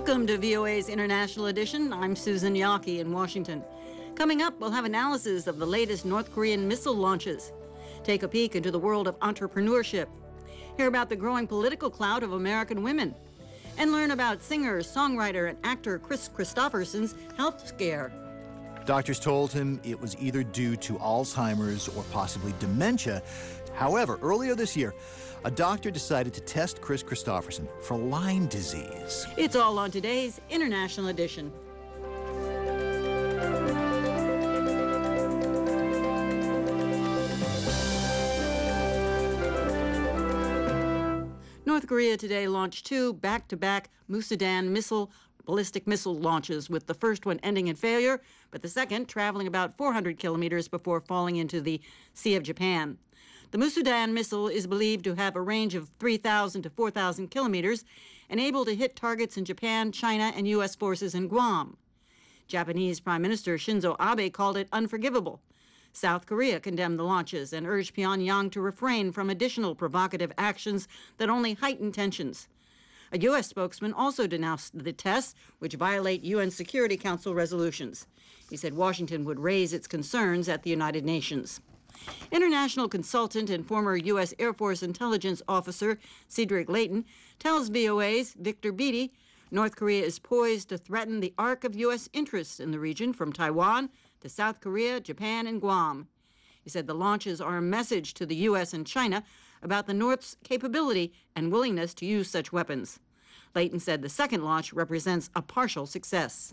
Welcome to VOA's International Edition. I'm Susan Yockey in Washington. Coming up, we'll have analysis of the latest North Korean missile launches. Take a peek into the world of entrepreneurship. Hear about the growing political clout of American women. And learn about singer, songwriter, and actor Kris Kristofferson's health scare. Doctors told him it was either due to Alzheimer's or possibly dementia. However, earlier this year, a doctor decided to test Kris Kristofferson for Lyme disease. It's all on today's International Edition. North Korea today launched two back-to-back Musudan ballistic missile launches, with the first one ending in failure, but the second traveling about 400 kilometers before falling into the Sea of Japan. The Musudan missile is believed to have a range of 3,000 to 4,000 kilometers and able to hit targets in Japan, China, and U.S. forces in Guam. Japanese Prime Minister Shinzo Abe called it unforgivable. South Korea condemned the launches and urged Pyongyang to refrain from additional provocative actions that only heighten tensions. A U.S. spokesman also denounced the tests, which violate UN Security Council resolutions. He said Washington would raise its concerns at the United Nations. International consultant and former U.S. Air Force intelligence officer Cedric Leighton tells VOA's Victor Beattie North Korea is poised to threaten the arc of U.S. interests in the region from Taiwan to South Korea, Japan, and Guam. He said the launches are a message to the U.S. and China about the North's capability and willingness to use such weapons. Leighton said the second launch represents a partial success.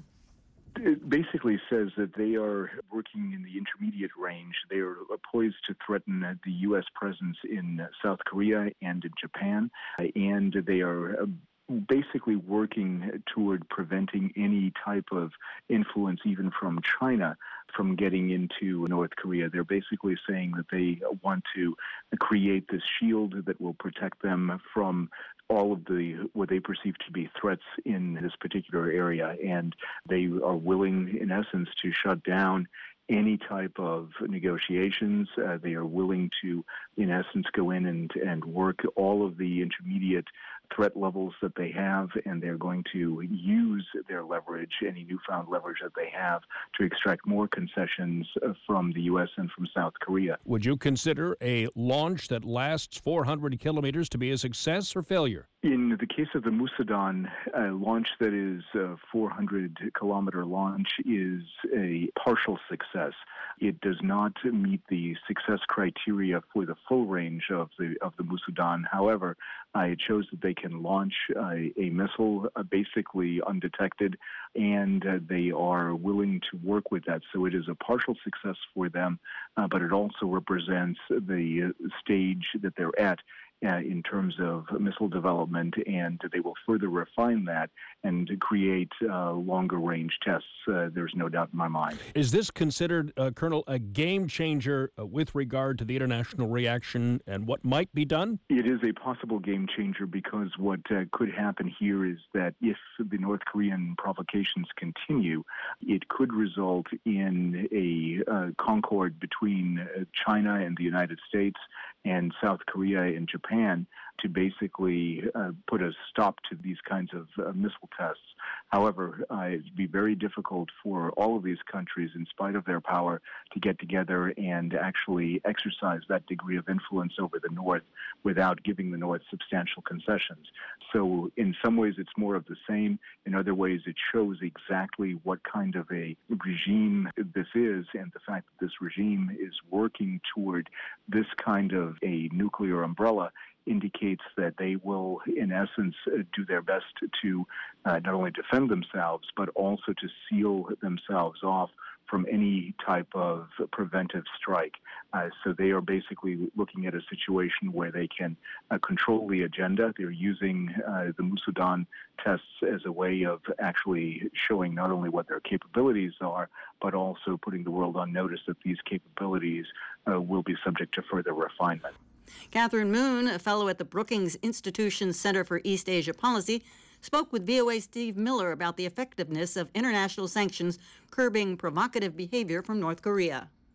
It basically says that they are working in the intermediate range. They are poised to threaten the U.S. presence in South Korea and in Japan, and they are basically working toward preventing any type of influence, even from China, from getting into North Korea. They're basically saying that they want to create this shield that will protect them from all of the what they perceive to be threats in this particular area, and they are willing, in essence, to shut down any type of negotiations. They are willing to, in essence, go in and work all of the intermediate threat levels that they have, and they're going to use their leverage, any newfound leverage that they have, to extract more concessions from the U.S. and from South Korea. Would you consider a launch that lasts 400 kilometers to be a success or failure? In the case of the Musudan launch, that is a 400-kilometer launch, is a partial success. It does not meet the success criteria for the full range of the Musudan. However, it shows that they can launch a missile basically undetected, and they are willing to work with that. So it is a partial success for them, but it also represents the stage that they're at in terms of missile development, and they will further refine that and create longer-range tests. There's no doubt in my mind. Is this considered, Colonel, a game changer with regard to the international reaction and what might be done? It is a possible game changer, because what could happen here is that if the North Korean provocations continue, it could result in a concord between China and the United States and South Korea and Japan to basically put a stop to these kinds of missile tests. However, it'd be very difficult for all of these countries, in spite of their power, to get together and actually exercise that degree of influence over the North without giving the North substantial concessions. So in some ways, it's more of the same. In other ways, it shows exactly what kind of a regime this is, and the fact that this regime is working toward this kind of a nuclear umbrella indicates that they will, in essence, do their best to not only defend themselves, but also to seal themselves off from any type of preventive strike. So they are basically looking at a situation where they can control the agenda. They're using the Musudan tests as a way of actually showing not only what their capabilities are, but also putting the world on notice that these capabilities will be subject to further refinement. Catherine Moon, a fellow at the Brookings Institution Center for East Asia Policy, spoke with VOA's Steve Miller about the effectiveness of international sanctions curbing provocative behavior from North Korea.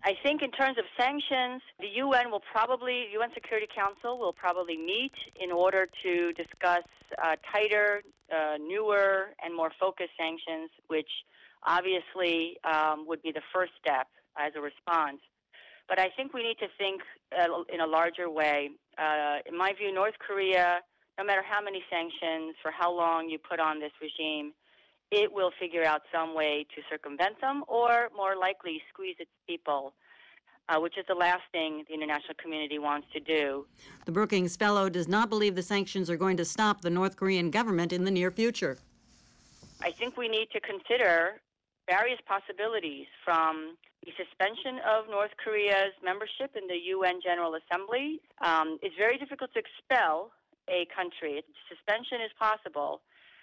I think in terms of sanctions, the UN Security Council will probably meet in order to discuss tighter, newer, and more focused sanctions, which obviously would be the first step as a response. But I think we need to think in a larger way. In my view, North Korea, no matter how many sanctions, for how long you put on this regime, it will figure out some way to circumvent them or, more likely, squeeze its people, which is the last thing the international community wants to do. The Brookings Fellow does not believe the sanctions are going to stop the North Korean government in the near future. I think we need to consider various possibilities, from the suspension of North Korea's membership in the UN General Assembly. It's very difficult to expel a country. Suspension is possible.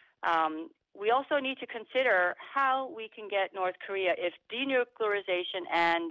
We also need to consider how we can get North Korea, if denuclearization and,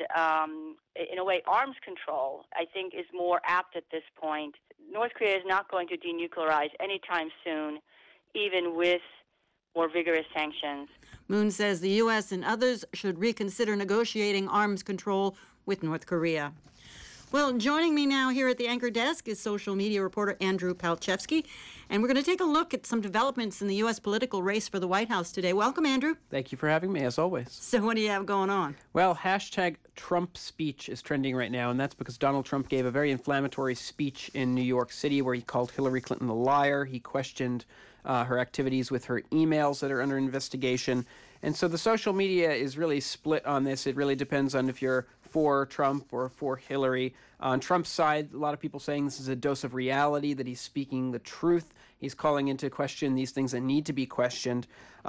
in a way, arms control, I think, is more apt at this point. North Korea is not going to denuclearize anytime soon, even with more vigorous sanctions. Moon says the U.S. and others should reconsider negotiating arms control with North Korea. Well, joining me now here at the anchor desk is social media reporter Andrew Palchevsky, and we're going to take a look at some developments in the U.S. political race for the White House today. Welcome, Andrew. Thank you for having me, as always. So what do you have going on? Well, hashtag Trump speech is trending right now, and that's because Donald Trump gave a very inflammatory speech in New York City where he called Hillary Clinton a liar. He questioned her activities with her emails that are under investigation. And so the social media is really split on this. It really depends on if you're for Trump or for Hillary. On Trump's side, a lot of people saying this is a dose of reality, that he's speaking the truth. He's calling into question these things that need to be questioned.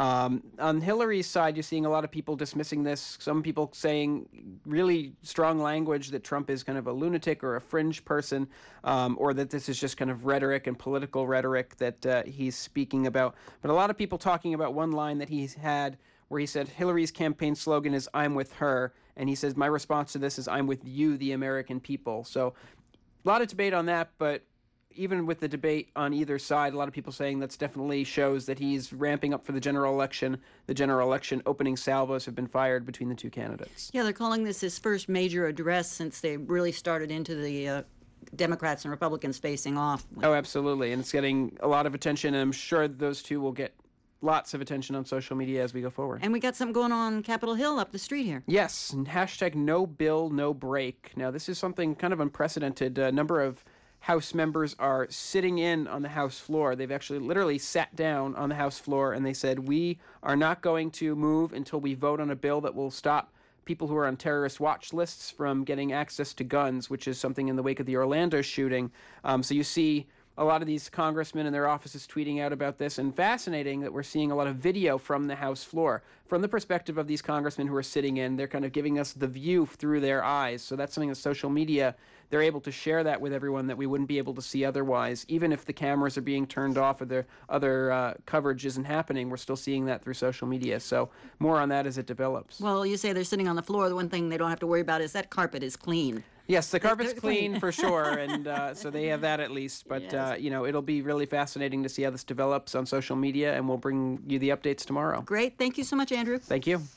On Hillary's side, you're seeing a lot of people dismissing this. Some people saying really strong language that Trump is kind of a lunatic or a fringe person, or that this is just kind of rhetoric and political rhetoric that he's speaking about. But a lot of people talking about one line that he's had where he said Hillary's campaign slogan is "I'm with her," and he says my response to this is "I'm with you, the American people." So a lot of debate on that, but even with the debate on either side, a lot of people saying that's definitely shows that he's ramping up for the general election. The general election opening salvos have been fired between the two candidates. Yeah, they're calling this his first major address since they really started into the Democrats and Republicans facing off. Oh, absolutely, and it's getting a lot of attention, and I'm sure those two will get lots of attention on social media as we go forward. And we got something going on Capitol Hill up the street here. Yes, and hashtag no bill, no break. Now, this is something kind of unprecedented. A number of House members are sitting in on the House floor. They've actually literally sat down on the House floor, and they said, we are not going to move until we vote on a bill that will stop people who are on terrorist watch lists from getting access to guns, which is something in the wake of the Orlando shooting. So you see a lot of these congressmen and their offices tweeting out about this, and fascinating that we're seeing a lot of video from the House floor. From the perspective of these congressmen who are sitting in, they're kind of giving us the view through their eyes. So that's something that social media, they're able to share that with everyone that we wouldn't be able to see otherwise. Even if the cameras are being turned off or the other coverage isn't happening, we're still seeing that through social media. So more on that as it develops. Well, you say they're sitting on the floor. The one thing they don't have to worry about is that carpet is clean. Yes, the carpet's clean for sure, and so they have that at least. But, yes. It'll be really fascinating to see how this develops on social media, and we'll bring you the updates tomorrow. Great. Thank you so much, Andrew. Thank you.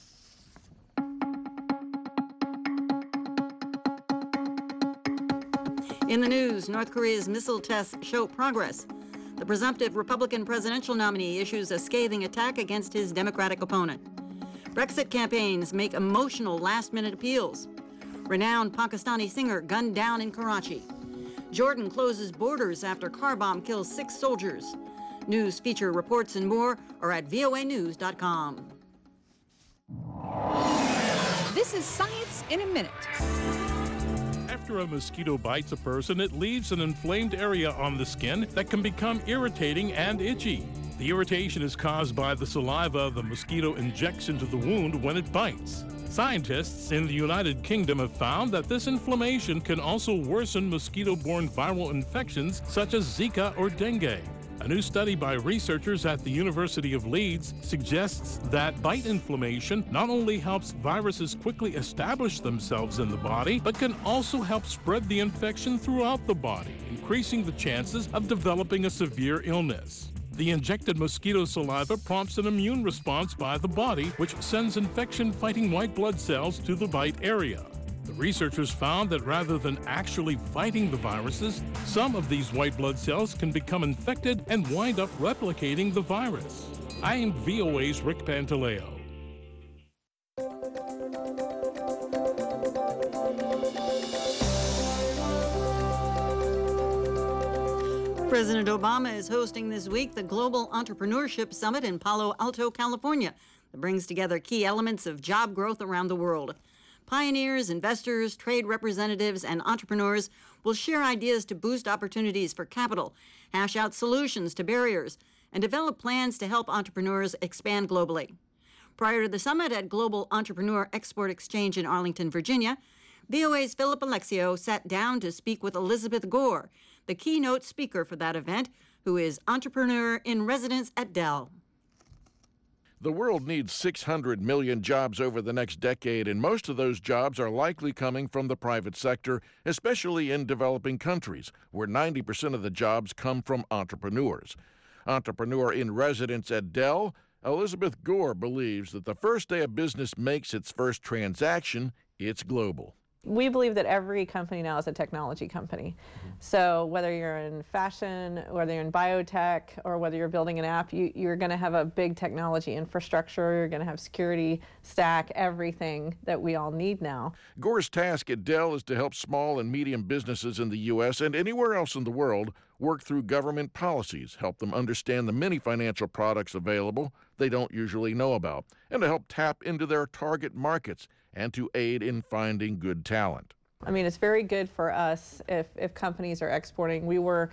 In the news, North Korea's missile tests show progress. The presumptive Republican presidential nominee issues a scathing attack against his Democratic opponent. Brexit campaigns make emotional last-minute appeals. Renowned Pakistani singer gunned down in Karachi. Jordan closes borders after car bomb kills 6 soldiers. News, feature, reports, and more are at voanews.com. This is Science in a Minute. After a mosquito bites a person, it leaves an inflamed area on the skin that can become irritating and itchy. The irritation is caused by the saliva the mosquito injects into the wound when it bites. Scientists in the United Kingdom have found that this inflammation can also worsen mosquito-borne viral infections such as Zika or dengue. A new study by researchers at the University of Leeds suggests that bite inflammation not only helps viruses quickly establish themselves in the body, but can also help spread the infection throughout the body, increasing the chances of developing a severe illness. The injected mosquito saliva prompts an immune response by the body, which sends infection-fighting white blood cells to the bite area. The Researchers found that rather than actually fighting the viruses, some of these white blood cells can become infected and wind up replicating the virus. I am VOA's Rick Pantaleo. President Obama is hosting this week the Global Entrepreneurship Summit in Palo Alto, California, that brings together key elements of job growth around the world. Pioneers, investors, trade representatives, and entrepreneurs will share ideas to boost opportunities for capital, hash out solutions to barriers, and develop plans to help entrepreneurs expand globally. Prior to the summit at Global Entrepreneur Export Exchange in Arlington, Virginia, VOA's Philip Alexio sat down to speak with Elizabeth Gore, the keynote speaker for that event, who is entrepreneur in residence at Dell. The world needs 600 million jobs over the next decade, and most of those jobs are likely coming from the private sector, especially in developing countries, where 90% of the jobs come from entrepreneurs. Entrepreneur in residence at Dell, Elizabeth Gore believes that the first day a business makes its first transaction, it's global. We believe that every company now is a technology company. So whether you're in fashion, whether you're in biotech, or whether you're building an app, you're going to have a big technology infrastructure, you're going to have security stack, everything that we all need now. Gore's task at Dell is to help small and medium businesses in the U.S. and anywhere else in the world work through government policies, help them understand the many financial products available they don't usually know about, and to help tap into their target markets and to aid in finding good talent. I mean, it's very good for us if companies are exporting. We were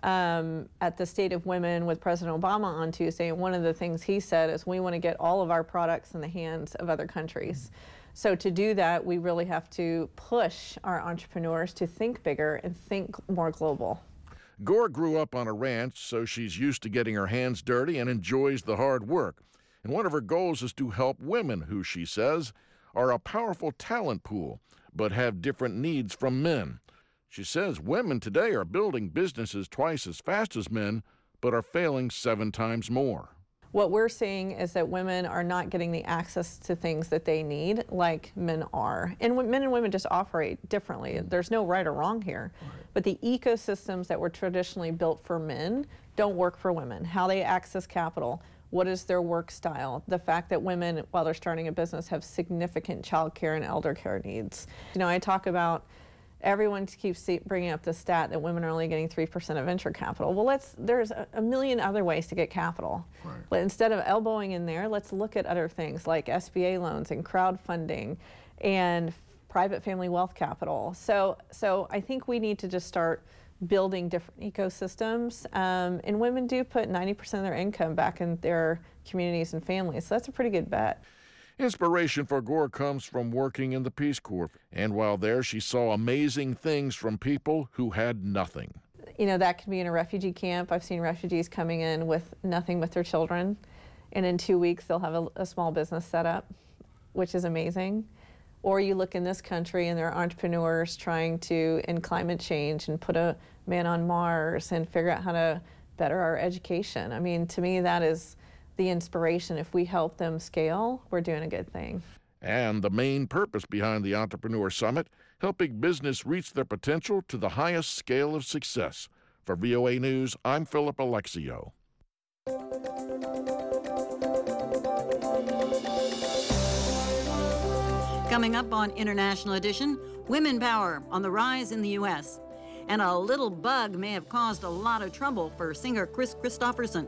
at the State of Women with President Obama on Tuesday, and one of the things he said is we want to get all of our products in the hands of other countries. So to do that, we really have to push our entrepreneurs to think bigger and think more global. Gore grew up on a ranch, so she's used to getting her hands dirty and enjoys the hard work. And one of her goals is to help women who, she says, are a powerful talent pool, but have different needs from men. She says women today are building businesses twice as fast as men, but are failing 7 times more. What we're seeing is that women are not getting the access to things that they need like men are. And men and women just operate differently. There's no right or wrong here. But the ecosystems that were traditionally built for men don't work for women. How they access capital, what is their work style, the fact that women, while they're starting a business, have significant child care and elder care needs. You know, I talk about everyone keeps bringing up the stat that women are only getting 3% of venture capital. Well, there's a million other ways to get capital. Right. But instead of elbowing in there, let's look at other things like SBA loans and crowdfunding and private family wealth capital. So I think we need to just start building different ecosystems. And women do put 90% of their income back in their communities and families. So that's a pretty good bet. Inspiration for Gore comes from working in the Peace Corps. And while there, she saw amazing things from people who had nothing. You know, that could be in a refugee camp. I've seen refugees coming in with nothing but their children. And in 2 weeks, they'll have a small business set up, which is amazing. Or you look in this country and there are entrepreneurs trying to end climate change and put a man on Mars and figure out how to better our education. I mean, to me, that is the inspiration. If we help them scale, we're doing a good thing. And the main purpose behind the Entrepreneur Summit, helping business reach their potential to the highest scale of success. For VOA News, I'm Philip Alexio. Coming up on International Edition, women power on the rise in the U.S. And a little bug may have caused a lot of trouble for singer Kris Kristofferson.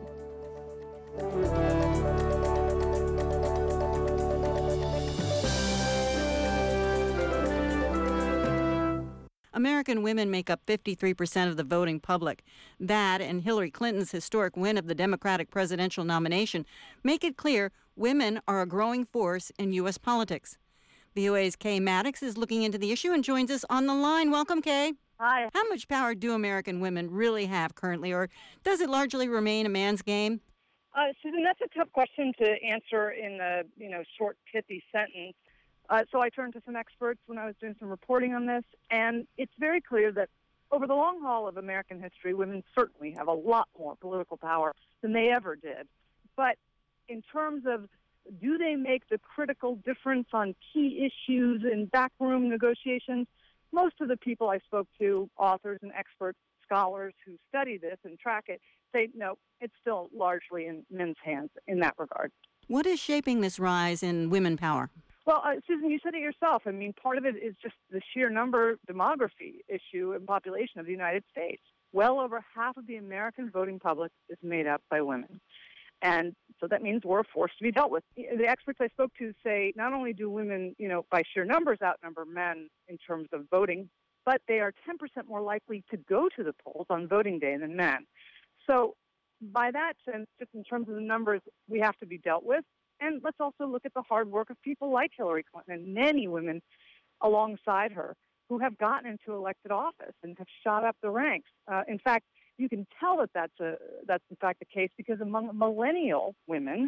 American women make up 53% of the voting public. That and Hillary Clinton's historic win of the Democratic presidential nomination make it clear women are a growing force in U.S. politics. VOA's Kay Maddox is looking into the issue and joins us on the line. Welcome, Kay. Hi. How much power do American women really have currently, or does it largely remain a man's game? Susan, that's a tough question to answer in a short, pithy sentence. So I turned to some experts when I was doing some reporting on this, and it's very clear that over the long haul of American history, women certainly have a lot more political power than they ever did. But in terms of Do they make the critical difference on key issues in backroom negotiations? Most of the people I spoke to, authors and experts, scholars who study this and track it, say no, it's still largely in men's hands in that regard. What is shaping this rise in women power? Well, Susan, you said it yourself. I mean, part of it is just the sheer number demography issue and population of the United States. Well over half of the American voting public is made up by women. And so that means we're a force to be dealt with. The experts I spoke to say not only do women, by sheer numbers outnumber men in terms of voting, but they are 10% more likely to go to the polls on voting day than men. So by that sense, just in terms of the numbers, we have to be dealt with. And let's also look at the hard work of people like Hillary Clinton and many women alongside her who have gotten into elected office and have shot up the ranks. In fact, you can tell that that's in fact the case because among millennial women,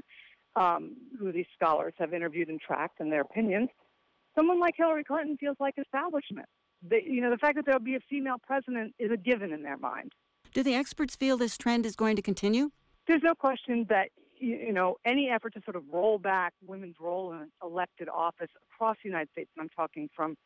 who these scholars have interviewed and tracked in their opinions, someone like Hillary Clinton feels like establishment. The fact that there'll be a female president is a given in their mind. Do the experts feel this trend is going to continue? There's no question that any effort to sort of roll back women's role in elected office across the United States, and I'm talking from,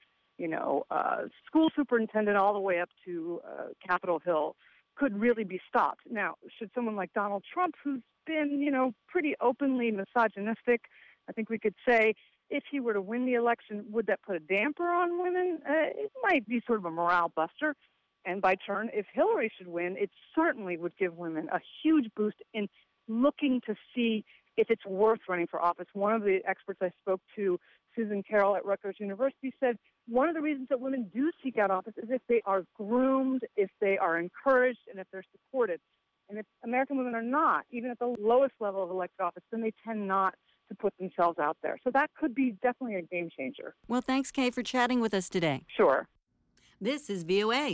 school superintendent all the way up to Capitol Hill, could really be stopped. Now, should someone like Donald Trump, who's been, pretty openly misogynistic, I think we could say, if he were to win the election, would that put a damper on women? It might be sort of a morale buster. And by turn, if Hillary should win, it certainly would give women a huge boost in looking to see if it's worth running for office. One of the experts I spoke to, Susan Carroll at Rutgers University, said one of the reasons that women do seek out office is if they are groomed, if they are encouraged, and if they're supported. And if American women are not, even at the lowest level of elected office, then they tend not to put themselves out there. So that could be definitely a game changer. Well, thanks, Kay, for chatting with us today. Sure. This is VOA.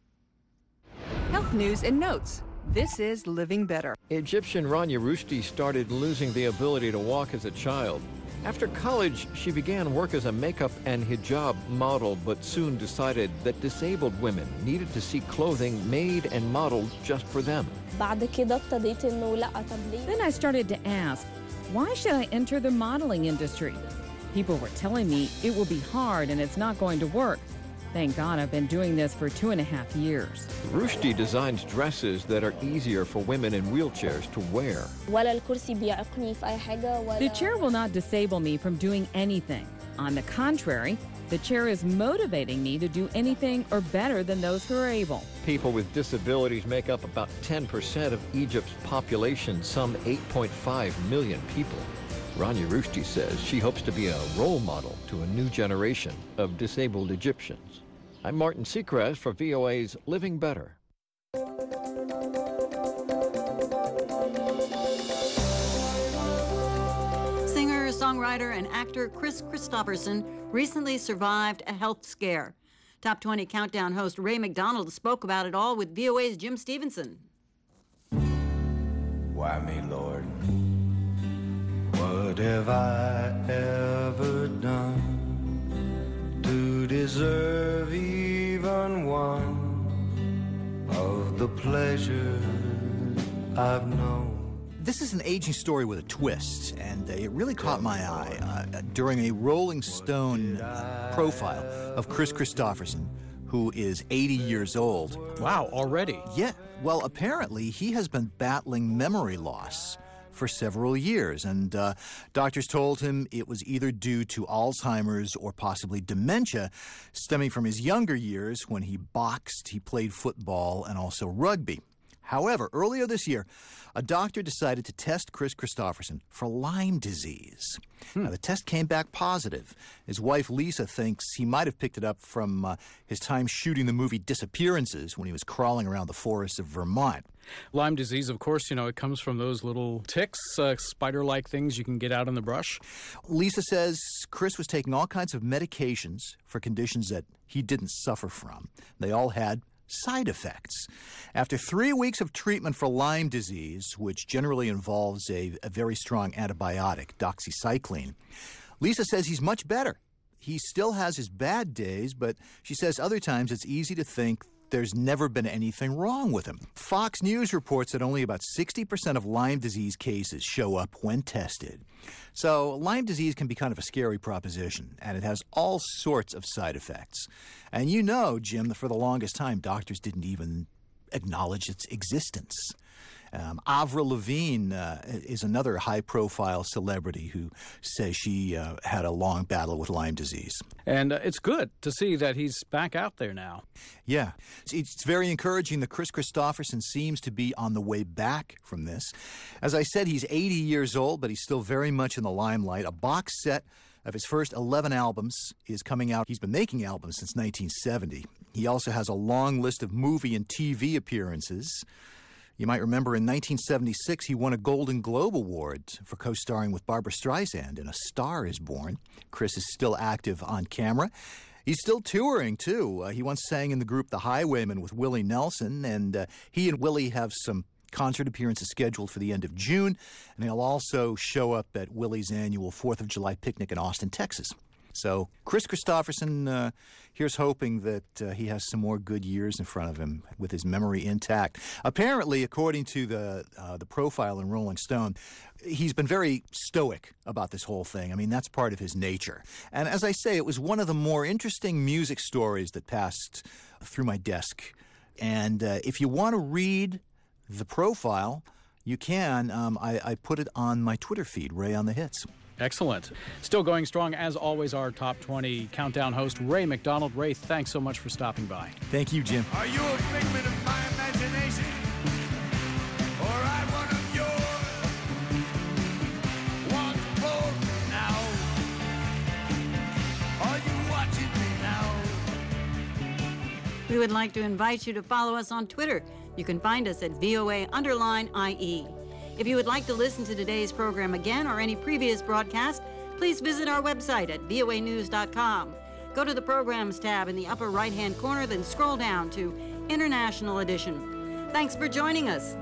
Health news and notes. This is Living Better. Egyptian Rania Rushdie started losing the ability to walk as a child. After college, she began work as a makeup and hijab model, but soon decided that disabled women needed to see clothing made and modeled just for them. Then I started to ask, why should I enter the modeling industry? People were telling me it will be hard and it's not going to work. Thank God I've been doing this for 2.5 years. Rushdie designs dresses that are easier for women in wheelchairs to wear. The chair will not disable me from doing anything. On the contrary, the chair is motivating me to do anything or better than those who are able. People with disabilities make up about 10% of Egypt's population, some 8.5 million people. Rania Rushdie says she hopes to be a role model to a new generation of disabled Egyptians. I'm Martin Seacrest for VOA's Living Better. Singer, songwriter, and actor Kris Kristofferson recently survived a health scare. Top 20 Countdown host Ray McDonald spoke about it all with VOA's Jim Stevenson. Why me, Lord? What have I ever done to deserve even one of the pleasures I've known? This is an aging story with a twist, and it really caught my eye during a Rolling Stone profile of Kris Kristofferson, who is 80 years old. Wow, already? Yeah. Well, apparently he has been battling memory loss for several years, and doctors told him it was either due to Alzheimer's or possibly dementia stemming from his younger years when he boxed, he played football, and also rugby. However, earlier this year, a doctor decided to test Kris Kristofferson for Lyme disease. Now, the test came back positive. His wife, Lisa, thinks he might have picked it up from his time shooting the movie Disappearances when he was crawling around the forests of Vermont. Lyme disease, of course, it comes from those little ticks, spider-like things you can get out in the brush. Lisa says Kris was taking all kinds of medications for conditions that he didn't suffer from. They all had side effects. After 3 weeks of treatment for Lyme disease, which generally involves a very strong antibiotic, doxycycline, Lisa says he's much better. He still has his bad days, but she says other times it's easy to think there's never been anything wrong with him. Fox News reports that only about 60% of Lyme disease cases show up when tested. So Lyme disease can be kind of a scary proposition, and it has all sorts of side effects. And you know, Jim, that for the longest time, doctors didn't even acknowledge its existence. Avril Lavigne is another high-profile celebrity who says she had a long battle with Lyme disease. And it's good to see that he's back out there now. Yeah. It's very encouraging that Kris Kristofferson seems to be on the way back from this. As I said, he's 80 years old, but he's still very much in the limelight. A box set of his first 11 albums is coming out. He's been making albums since 1970. He also has a long list of movie and TV appearances. You might remember in 1976, he won a Golden Globe Award for co-starring with Barbra Streisand in A Star is Born. Kris is still active on camera. He's still touring, too. He once sang in the group The Highwaymen with Willie Nelson, and he and Willie have some concert appearances scheduled for the end of June, and he'll also show up at Willie's annual 4th of July picnic in Austin, Texas. So Kris Kristofferson, here's hoping that he has some more good years in front of him with his memory intact. Apparently, according to the profile in Rolling Stone, he's been very stoic about this whole thing. I mean, that's part of his nature. And as I say, it was one of the more interesting music stories that passed through my desk. And if you want to read the profile, you can. I put it on my Twitter feed, Ray on the Hits. Excellent. Still going strong, as always, our Top 20 Countdown host, Ray McDonald. Ray, thanks so much for stopping by. Thank you, Jim. Are you a figment of my imagination? Or I one of yours? Want both now? Are you watching me now? We would like to invite you to follow us on Twitter. You can find us at VOA_IE. If you would like to listen to today's program again or any previous broadcast, please visit our website at voanews.com. Go to the Programs tab in the upper right-hand corner, then scroll down to International Edition. Thanks for joining us.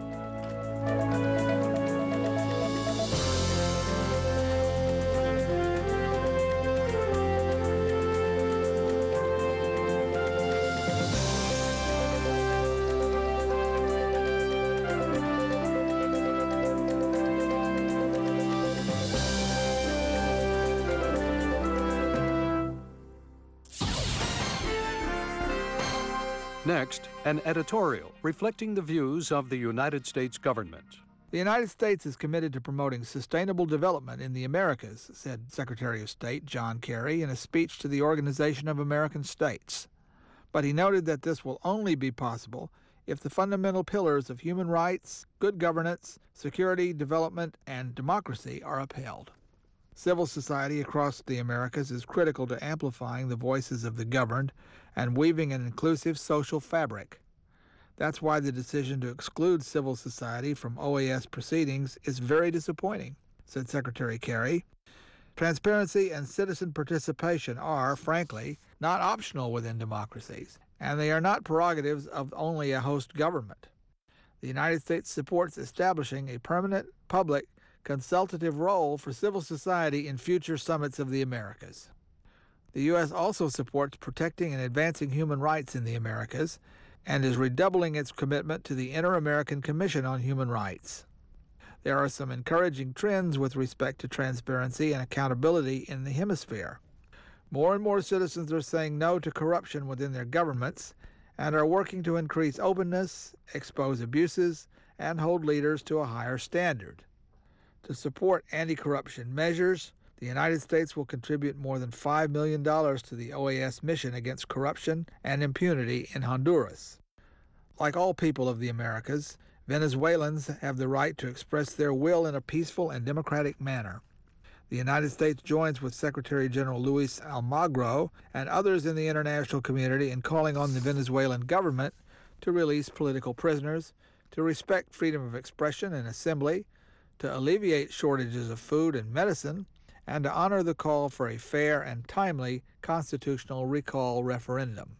Next, an editorial reflecting the views of the United States government. The United States is committed to promoting sustainable development in the Americas, said Secretary of State John Kerry in a speech to the Organization of American States. But he noted that this will only be possible if the fundamental pillars of human rights, good governance, security, development, and democracy are upheld. Civil society across the Americas is critical to amplifying the voices of the governed and weaving an inclusive social fabric. That's why the decision to exclude civil society from OAS proceedings is very disappointing, said Secretary Kerry. Transparency and citizen participation are, frankly, not optional within democracies, and they are not prerogatives of only a host government. The United States supports establishing a permanent, public, consultative role for civil society in future summits of the Americas. The U.S. also supports protecting and advancing human rights in the Americas and is redoubling its commitment to the Inter-American Commission on Human Rights. There are some encouraging trends with respect to transparency and accountability in the hemisphere. More and more citizens are saying no to corruption within their governments and are working to increase openness, expose abuses, and hold leaders to a higher standard. To support anti-corruption measures, the United States will contribute more than $5 million to the OAS mission against corruption and impunity in Honduras. Like all people of the Americas, Venezuelans have the right to express their will in a peaceful and democratic manner. The United States joins with Secretary General Luis Almagro and others in the international community in calling on the Venezuelan government to release political prisoners, to respect freedom of expression and assembly, to alleviate shortages of food and medicine, and to honor the call for a fair and timely constitutional recall referendum.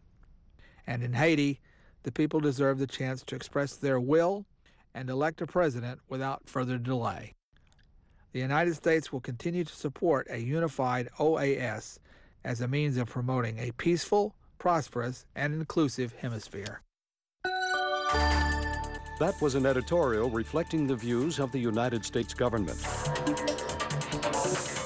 And in Haiti, the people deserve the chance to express their will and elect a president without further delay. The United States will continue to support a unified OAS as a means of promoting a peaceful, prosperous, and inclusive hemisphere. That was an editorial reflecting the views of the United States government.